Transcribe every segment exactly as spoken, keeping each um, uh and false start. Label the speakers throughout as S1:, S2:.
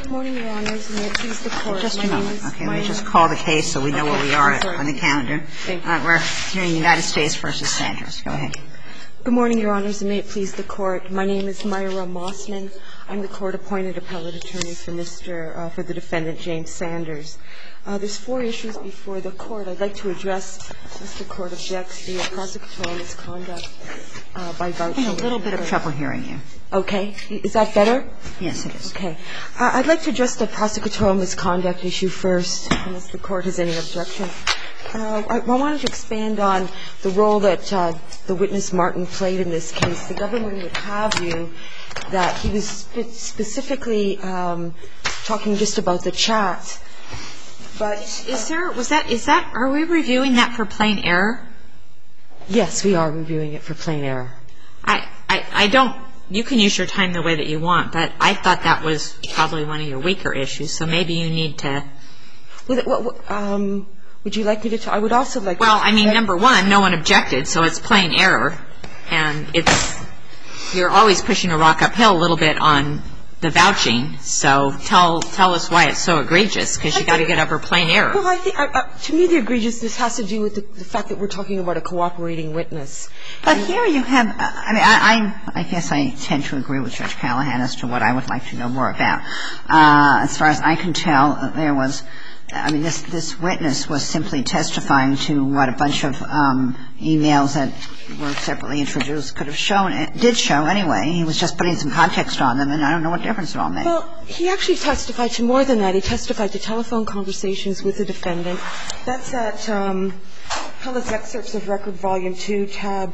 S1: Good morning, Your Honors. May it please the Court.
S2: Just
S1: My
S2: a
S1: name
S2: moment.
S1: is
S2: Okay,
S1: my
S2: let me just call the case so we know
S1: okay.
S2: where we are
S1: I'm
S2: on the calendar.
S1: Thank you.
S2: Uh, we're hearing United States v. Sanders. Go ahead.
S1: Good morning, Your Honors, and may it please the Court. My name is Myra Mossman. I'm the court-appointed appellate attorney for Mister Uh, for the defendant, James Sanders. Uh, there's four issues before the Court. I'd like to address, Mister Court objects, the prosecutorial misconduct uh, by vouching.
S2: I have a little bit of trouble hearing you.
S1: Okay. Is that better?
S2: Yes, it is.
S1: Okay. Uh, I'd like to address the prosecutorial misconduct issue first, unless the Court has any objection. Uh, I, I wanted to expand on the role that uh, the witness Martin played in this case. The government would have you that he was spe- specifically um, talking just about the chat. But
S3: is there was that is that are we reviewing that for plain error?
S1: Yes, we are reviewing it for plain error.
S3: I, I, I don't. You can use your time the way that you want, but I thought that was probably one of your weaker issues. So maybe you need to.
S1: Well, well, um, would you like me to? T- I would also like.
S3: Well,
S1: to
S3: I mean, number one, no one objected, so it's plain error, and it's you're always pushing a rock uphill a little bit on the vouching. So tell tell us why it's so egregious, because you got to get over plain error.
S1: Well, I think I, uh, to me the egregiousness has to do with the, the fact that we're talking about a cooperating witness.
S2: But here you have. Uh, I mean, I, I I guess I tend to agree with Judge Callahan as to what I would like to know more about. Uh, as far as I can tell, there was. I mean, this this witness was simply testifying to what a bunch of um, emails that were separately introduced could have shown, did show anyway. He was just putting some context on them, and I don't know what difference it all made.
S1: Well, he actually testified to more than that. He testified to telephone conversations with the defendant. That's at um, Appellate's Excerpts of Record, Volume two, tab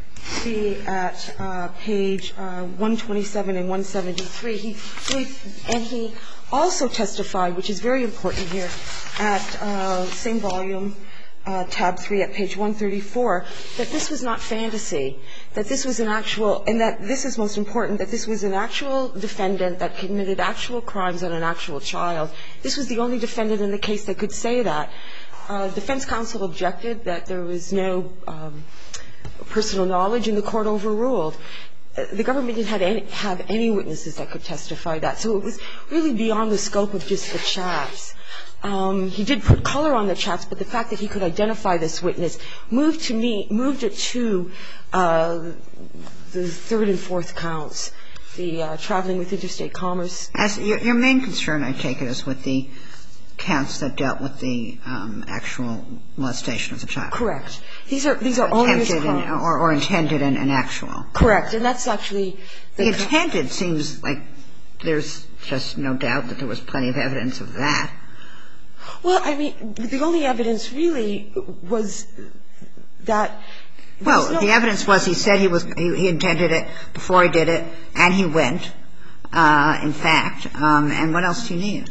S1: C at uh, page uh, one twenty-seven and one seventy-three. He, he and he also testified, which is very important here, at uh, same volume, uh, tab three at page one thirty-four, that this was not fantasy, that this was an actual, and that this is most important, that this was an actual defendant that committed actual crimes on an actual child. This was the only defendant in the case that could say that. Uh, defense counsel objected that there was no um, personal knowledge, and the court overruled. The government didn't have any, have any witnesses that could testify that. So it was really beyond the scope of just the chats. Um, he did put color on the chats, but the fact that he could identify this witness moved to me, moved it to uh, the third and fourth counts, the uh, traveling with interstate commerce.
S2: As your, your main concern, I take it, is with the counts that dealt with the um, actual molestation of the child.
S1: Correct. These are these are only
S2: attempted and, or, or intended and, and actual.
S1: Correct, and that's actually
S2: the, the intended seems like there's just no doubt that there was plenty of evidence of that.
S1: Well, I mean, the only evidence really was that.
S2: Well,
S1: no
S2: the evidence was he said he was he, he intended it before he did it, and he went. Uh, in fact, um, and what else do you need?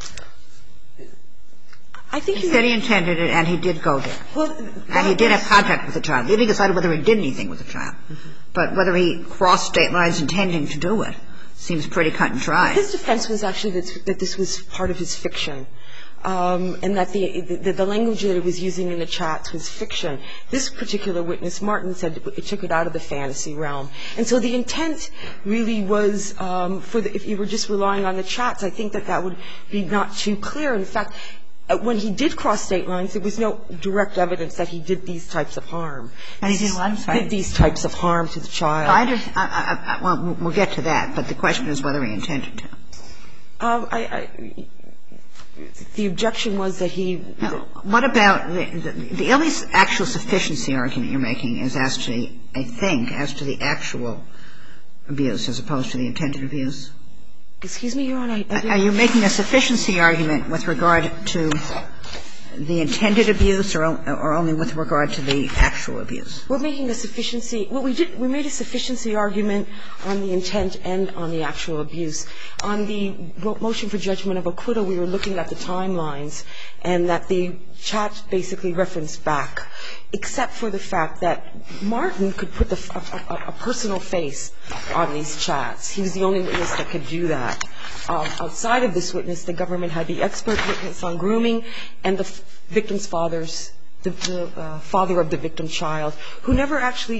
S1: I think
S2: he said he intended it, and he did go there.
S1: Well,
S2: and he did have contact with the child. Leaving aside whether he did anything with the child, mm-hmm. but whether he crossed state lines intending to do it seems pretty cut and dry.
S1: His defense was actually that, that this was part of his fiction, um, and that the, the the language that he was using in the chats was fiction. This particular witness, Martin, said it took it out of the fantasy realm, and so the intent really was um, for the, if you were just relying on the chats, I think that that would be not too clear. In fact, when he did cross state lines, there was no direct evidence that he did these types of harm.
S2: And he did what? I'm sorry?
S1: Did these types of harm to the child.
S2: I understand. I, I, I, well, we'll get to that, but the question is whether he intended to.
S1: Um, I, I, the objection was that he.
S2: No. What about the, the, the only actual sufficiency argument you're making is as to, the, I think, as to the actual abuse as opposed to the intended abuse?
S1: Excuse me, Your Honor. I, I
S2: Are you making a sufficiency argument with regard to the intended abuse or, or only with regard to the actual abuse?
S1: We're making a sufficiency. Well, we did. We made a sufficiency argument on the intent and on the actual abuse. On the motion for judgment of acquittal, we were looking at the timelines and that the chat basically referenced back, except for the fact that Martin could put the, a, a, a personal face on these chats. He was the only witness that could do that. Um, outside of this witness, the government had the expert witness on grooming and the victim's father's, the, the uh, father of the victim child, who never actually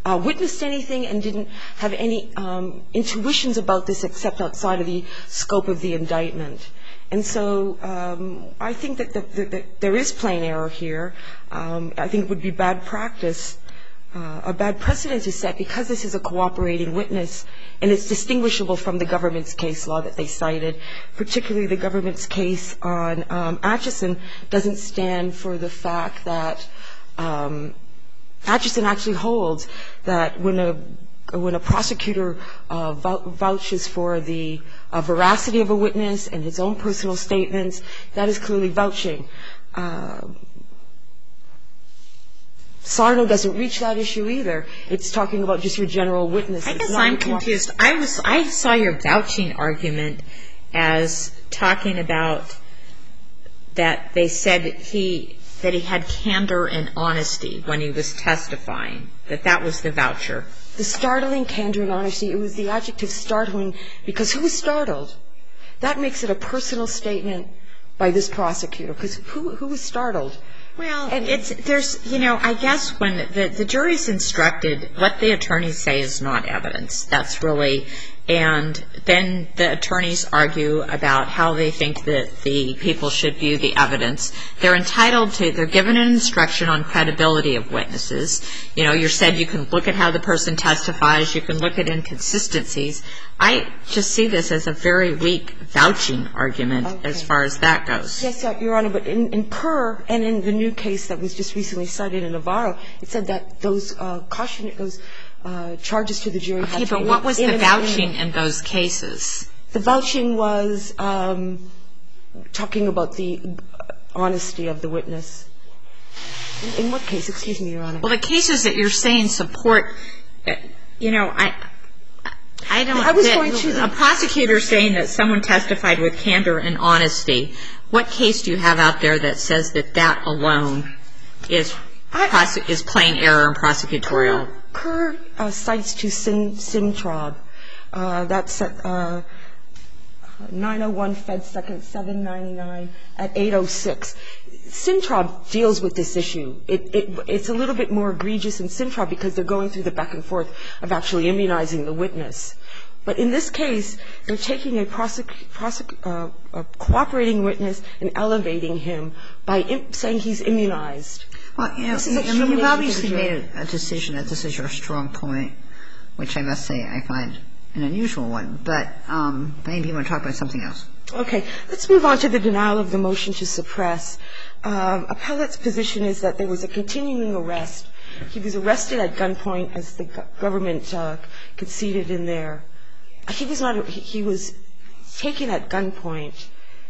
S1: uh, witnessed anything and didn't have any um, intuitions about this except outside of the scope of the indictment. And so um, I think that, the, the, that there is plain error here. Um, I think it would be bad practice, uh, a bad precedent to set, because this is a cooperating witness, and it's distinguishable from the government's case law that they cited. Particularly the government's case on um, Atchison doesn't stand for the fact that um, Atchison actually holds that when a when a prosecutor uh, vouches for the uh, veracity of a witness and his own personal statements, that is clearly vouching. Uh, Sarno doesn't reach that issue either. It's talking about just your general witness.
S3: I guess I'm confused. I was I saw your vouching argument as talking about that they said he that he had candor and honesty when he was testifying, that that was the voucher.
S1: The startling candor and honesty, it was the adjective startling, because who was startled? That makes it a personal statement by this prosecutor, because who, who was startled?
S3: Well, and it's, there's, you know, I guess when the, the jury's instructed, what the attorneys say is not evidence. That's really, and then the attorneys argue about how they think that the people should view the evidence. They're entitled to, they're given an instruction on credibility of witnesses. You know, you said you can look at how the person testifies, you can look at inconsistencies. I just see this as a very weak vouching argument okay. as far as that goes.
S1: Yes, Your Honor, but in, in Kerr and in the new case that was just recently cited in Navarro, it said that those uh, caution, those uh, charges to the jury
S3: okay,
S1: had to be.
S3: Okay, but what was the
S1: in
S3: vouching
S1: in,
S3: in those cases?
S1: The vouching was um, talking about the honesty of the witness. In, in what case? Excuse me, Your Honor.
S3: Well, the cases that you're saying support, you know, I. I don't.
S1: I was
S3: that,
S1: going to
S3: a prosecutor saying that someone testified with candor and honesty. What case do you have out there that says that that alone is I, is plain error and prosecutorial?
S1: Kerr, Kerr uh, cites to Sim, Simtrab. Uh, that's at uh, nine oh one Fed Second seven ninety-nine at eight oh six. Simtrab deals with this issue. It, it, it's a little bit more egregious in Simtrab because they're going through the back and forth of actually immunizing the witness. But in this case, they're taking a, prosec, prosec, uh, a cooperating witness and elevating him by im- saying he's immunized.
S2: Well, you know, I mean, you've obviously made a decision that this is your strong point, which I must say I find an unusual one. But um, maybe you want to talk about something else.
S1: Okay. Let's move on to the denial of the motion to suppress. Um, appellate's position is that there was a continuing arrest. He was arrested at gunpoint, as the government uh, conceded in there. He was not. He was taken at gunpoint.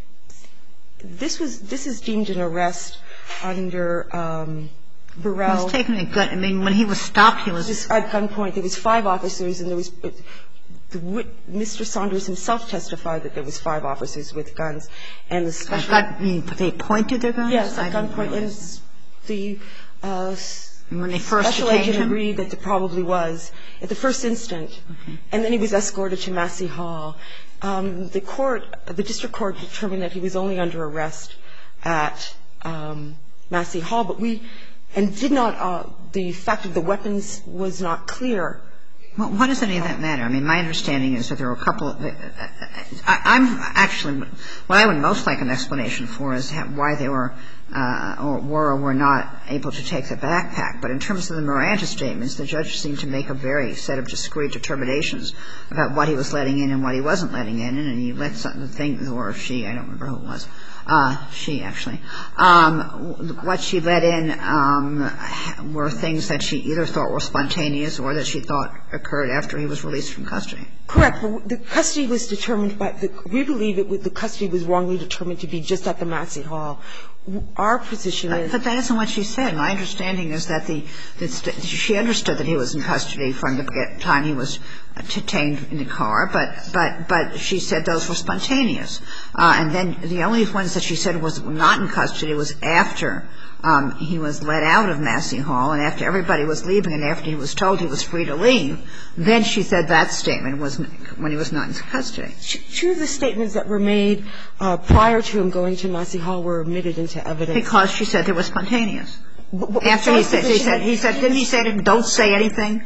S1: This was. This is deemed an arrest under um, Burrell.
S2: He was taken at gun. I mean, when he was stopped, he was
S1: at gunpoint. There was five officers, and there was. The, Mister Saunders himself testified that there was five officers with guns, and the special.
S2: Gun, mean, they pointed their guns.
S1: Yes, at gunpoint. And the uh,
S2: and when they first
S1: special agent him? agreed that there probably was at the first instant, okay. And then he was escorted to Massey Hall. Um, the court, the district court, determined that he was only under arrest at um, Massey Hall, but we and did not. Uh, the fact of the weapons was not clear.
S2: Well, why does any of that matter? I mean, my understanding is that there were a couple of, I, I'm actually, what I would most like an explanation for is how, why they were, uh, or were or were not able to take the backpack. But in terms of the Miranda statements, the judge seemed to make a very set of discrete determinations about what he was letting in and what he wasn't letting in, and he let some things, or she, I don't remember who it was, uh, she actually, um, what she let in um, were things that she either thought were spontaneous or that she thought occurred after he was released from custody.
S1: Correct. The custody was determined by the, we believe it, the custody was wrongly determined to be just at the Massey Hall. Our position is.
S2: But that isn't what she said. My understanding is that the, that she understood that he was in custody from the time he was detained in the car, but, but, but she said those were spontaneous. Uh, and then the only ones that she said was not in custody was after Um, he was let out of Massey Hall, and after everybody was leaving and after he was told he was free to leave, then she said that statement was when he was not in custody.
S1: Two of the statements that were made uh, prior to him going to Massey Hall were admitted into evidence.
S2: Because she said they were spontaneous.
S1: But, but
S2: after he said, he said, he said, didn't he say to him, don't say anything?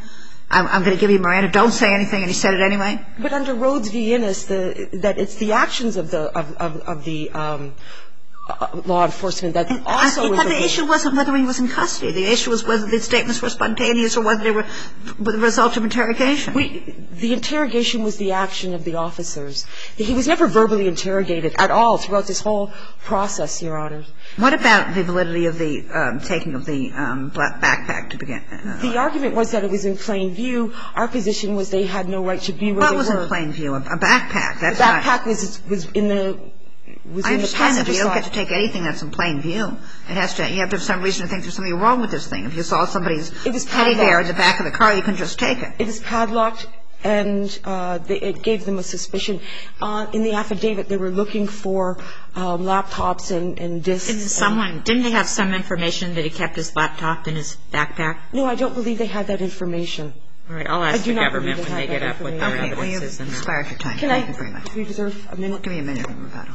S2: I'm, I'm going to give you Miranda, don't say anything, and he said it anyway?
S1: But under Rhodes v. Innis, the, that it's the actions of the, of, of, of the um, uh, law enforcement that
S2: and
S1: also
S2: I,
S1: was
S2: but
S1: the
S2: the issue wasn't whether he was in custody. The issue was whether the statements were spontaneous or whether they were the result of interrogation.
S1: We, the interrogation was the action of the officers. He was never verbally interrogated at all throughout this whole process, Your Honor.
S2: What about the validity of the um, taking of the um, black backpack to begin? Uh,
S1: The argument was that it was in plain view. Our position was they had no right to be where
S2: what
S1: they
S2: was
S1: were.
S2: in plain view? A, a backpack. That's
S1: the backpack
S2: not,
S1: was was in the was
S2: I
S1: in the
S2: understand that,
S1: passenger
S2: but you don't
S1: side.
S2: get to take anything that's in plain view. It has to. You have to have some reason to think there's something wrong with this thing. If you saw somebody's
S1: It was
S2: teddy bear in
S1: padlocked.
S2: the back of the car, you can just take it.
S1: It was padlocked, and uh, they, it gave them a suspicion. Uh, in the affidavit, they were looking for um, laptops and, and disks.
S3: Didn't
S1: and-
S3: someone, didn't they have some information that he kept his laptop in his backpack?
S1: No, I don't believe they had that information.
S3: All right, I'll ask
S1: I do
S3: the
S1: not
S3: government
S1: believe
S3: when
S1: they
S3: they
S1: have
S3: get
S1: that
S3: up what their
S1: information.
S2: Okay, well,
S3: evidence
S2: you've
S3: is. and that.
S2: expired your time.
S1: Can
S2: Thank
S1: I
S2: you very much.
S1: reserve a minute?
S2: Give me a minute of rebuttal.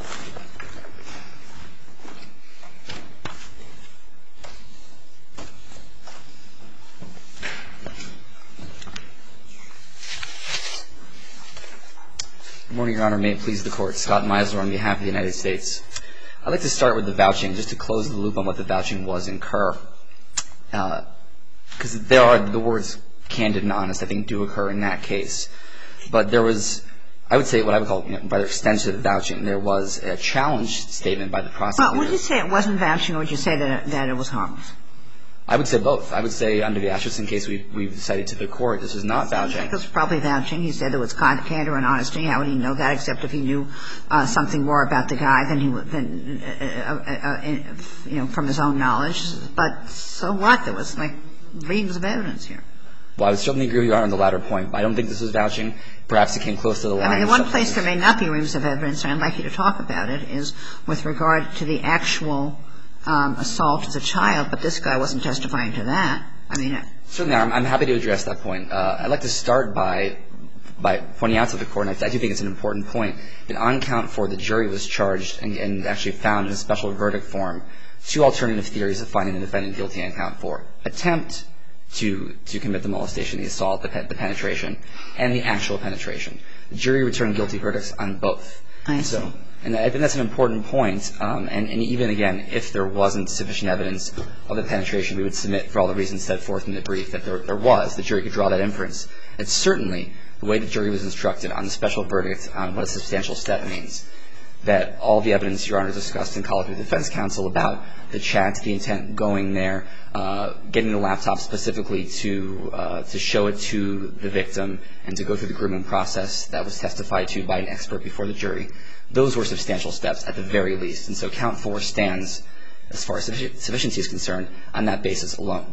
S4: Good morning, Your Honor. May it please the Court. Scott Meisler on behalf of the United States. I'd like to start with the vouching, just to close the loop on what the vouching was in Kerr. Because uh, there are the words candid and honest, I think, do occur in that case. But there was, I would say, what I would call, you know, rather extensive vouching. There was a challenge statement by the prosecutor.
S2: Well, would you say it wasn't vouching, or would you say that it, that it was harmless?
S4: I would say both. I would say under the Atchison case we've, we've cited to the Court, this is not vouching.
S2: It was probably vouching. He said there was candor and honesty. How would he know that except if he knew uh, something more about the guy than he would, than, uh, uh, uh, you know, from his own knowledge. But so what? There was, like, reams of evidence here.
S4: Well, I would certainly agree with Your Honor on the latter point, but I don't think this was vouching. Perhaps it came close to the line.
S2: I mean, the one place there may not be reams of evidence, and I'd like you to talk about it, is with regard to the actual um, assault as a child, but this guy wasn't testifying to that. I mean,
S4: certainly, I'm, I'm happy to address that point. Uh, I'd like to start by by pointing out to the Court, and I, I do think it's an important point, that on count four, the jury was charged and, and actually found in a special verdict form two alternative theories of finding the defendant guilty on count four: attempt to to commit the molestation, the assault, the, pe- the penetration, and the actual penetration. The jury returned guilty verdicts on both.
S2: I see.
S4: So, and I think that's an important point. Um, and, and even, again, if there wasn't sufficient evidence of the penetration, we would submit for all the reasons set forth in the brief that there, there was. The jury could draw that inference. It's certainly the way the jury was instructed on the special verdict on what a substantial step means, that all the evidence Your Honor discussed in colloquy with the defense counsel about the chat, the intent going there, uh, getting the laptop specifically to uh, to show it to the victim and to go through the grooming process that was testified to by an expert before the jury. Those were substantial steps at the very least. And so count four stands, as far as sufficiency is concerned, on that basis alone.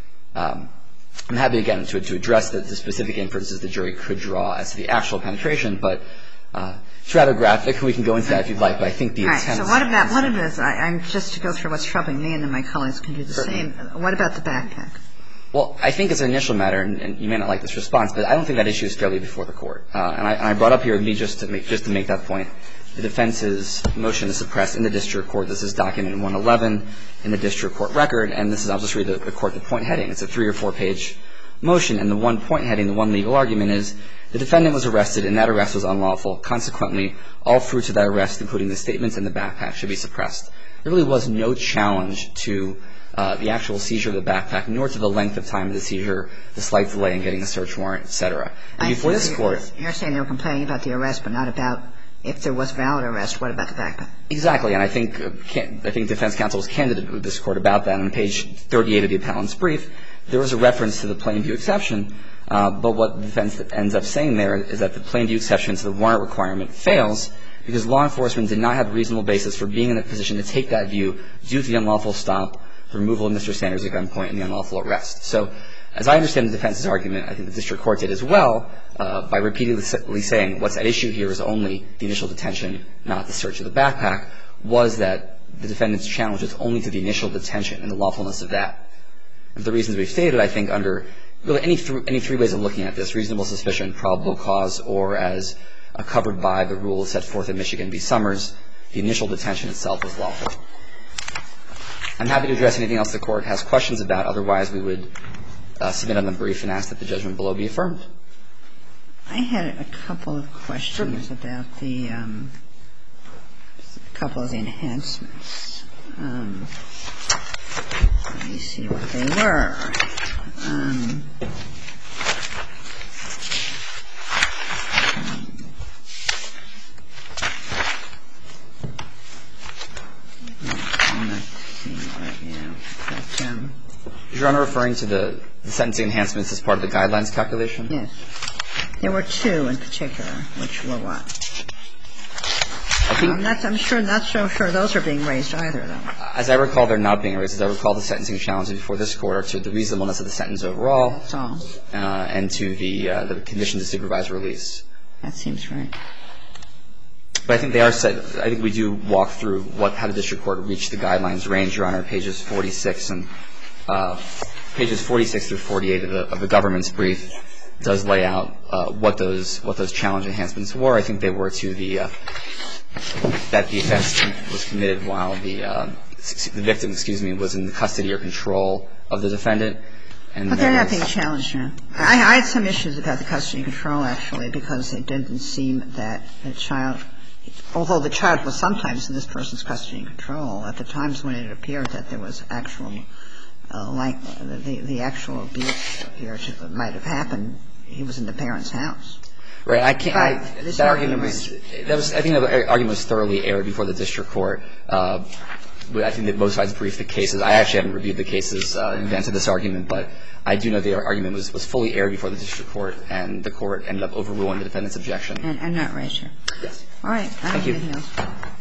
S4: Um, I'm happy, again, to, to address the, the specific inferences the jury could draw as to the actual penetration, but uh, it's rather graphic. We can go into that if you'd like, but I think the
S2: all right,
S4: intent...
S2: so what about, what it is, I, I'm just to go through what's troubling me, and then my colleagues can do the
S4: Certainly.
S2: same. What about the backpack?
S4: Well, I think as an initial matter, and, and you may not like this response, but I don't think that issue is fairly before the Court. Uh, and, I, and I brought up here me just to make just to make that point. The defense's motion to suppress in the district court. This is document one eleven in the district court record, and this is, I'll just read the, the court the point heading. It's a three or four page motion, and the one point heading, the one legal argument is the defendant was arrested and that arrest was unlawful. Consequently, all fruits of that arrest, including the statements in the backpack, should be suppressed. There really was no challenge to uh, the actual seizure of the backpack, nor to the length of time of the seizure, the slight delay in getting a search warrant, et cetera. And before this Court...
S2: You're saying they were complaining about the arrest, but not about if there was valid arrest. What about the backpack?
S4: Exactly, and I think uh, can, I think defense counsel was candid with this Court about that. On page thirty-eight of the appellant's brief, there was a reference to the plain view exception, uh, but what the defense ends up saying there is that the plain view exception to the warrant requirement fails because law enforcement did not have a reasonable basis for being in a position to take that view due to the unlawful stop, the removal of Mister Sanders at gunpoint, and the unlawful arrest. So as I understand the defense's argument, I think the district court did as well uh, by repeatedly saying what's at issue here is only the initial detention, not the search of the backpack, was that the defendant's challenge is only to the initial detention and the lawfulness of that. And for the reasons we've stated, I think under really any, th- any three ways of looking at this, reasonable suspicion, probable cause, or as uh, covered by the rules set forth in Michigan v. Summers, the initial detention itself was lawful. I'm happy to address anything else the Court has questions about. Otherwise, we would uh, submit on the brief and ask that the judgment below be affirmed.
S2: I had a couple of questions about the um, a couple of the enhancements. Um, let me see what they were. Um, I'm not seeing it right now. But, um,
S4: Is Your Honor referring to the, the sentencing enhancements as part of the guidelines calculation?
S2: yes. There were two in particular, which were what?
S4: I think,
S2: I'm not, I'm sure, not so sure those are being raised either, though.
S4: as I recall, they're not being raised. As I recall, the sentencing challenges before this Court are to the reasonableness of the sentence overall.
S2: That's all.
S4: Uh, and to the, uh, the conditions of supervised release.
S2: That seems right.
S4: But I think they are set. I think we do walk through what, how the district court reached the guidelines range, Your Honor, pages forty-six and uh, pages forty-six through forty-eight of the, of the government's brief does lay out uh, what those what those challenge enhancements were. I think they were to the uh, that the offense was committed while the uh, the victim, excuse me, was in the custody or control of the defendant. And
S2: but they're not
S4: was,
S2: being challenged now. I, I had some issues about the custody control, actually, because it didn't seem that the child, although the child was sometimes in this person's custody and control, at the times when it appeared that there was actual, uh, like, the, the actual abuse appeared to, might have happened, he was in the parent's house.
S4: Right. I can't. I,
S2: that
S4: that argument was. That was. I think that argument was thoroughly aired before the district court. Uh, I think that both sides briefed the cases. I actually haven't reviewed the cases uh, in advance of this argument, but I do know the argument was, was fully aired before the district court, and the court ended up overruling the defendant's objection.
S2: And, and not raised here.
S4: Yes.
S2: All right. I don't
S4: Thank you.
S2: have anything else.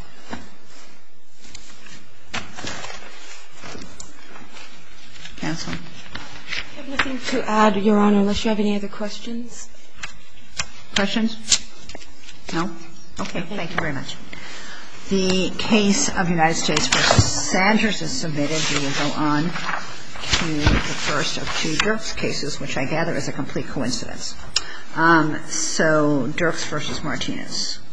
S2: Counsel.
S1: I have nothing to add, Your Honor, unless you have any other questions.
S2: Questions? No? Okay. Thank you very much. The case of United States v. Sanders is submitted. We will go on to the first of two Dirks cases, which I gather is a complete coincidence. Um, so Dirks v. Martinez.